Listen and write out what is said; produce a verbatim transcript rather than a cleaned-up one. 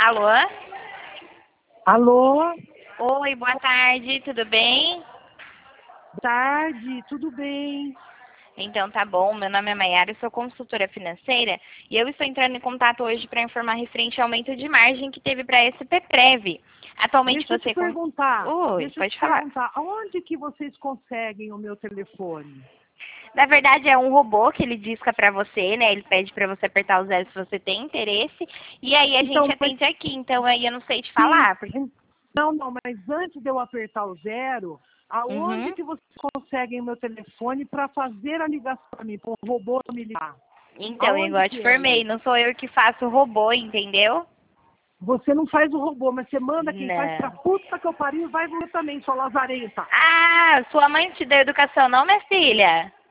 Alô? Alô, Oi, boa tarde, tudo bem? boa tarde, tudo bem? Então tá bom, meu nome é Maiara, eu sou consultora financeira e eu estou entrando em contato hoje para informar referente ao aumento de margem que teve para a S P Prev. Atualmente Deixa eu você... te con- perguntar, Oi, deixa eu pode te falar. perguntar, aonde que vocês conseguem o meu telefone? Na verdade é um robô que ele disca para você, né? Ele pede para você apertar o zero se você tem interesse e aí a gente Então, mas atende aqui, então aí eu não sei te sim, falar. Porque... não, não, mas antes de eu apertar o zero, aonde Uhum. que vocês conseguem o meu telefone para fazer a ligação para mim, para o robô me ligar? Então, Aonde igual eu te que é formei, isso? não sou eu que faço o robô, entendeu? Você não faz o robô, mas você manda quem faz pra Não. puta que eu pariu, vai você também, sua lazarenta. Ah, sua mãe te deu educação, não, minha filha?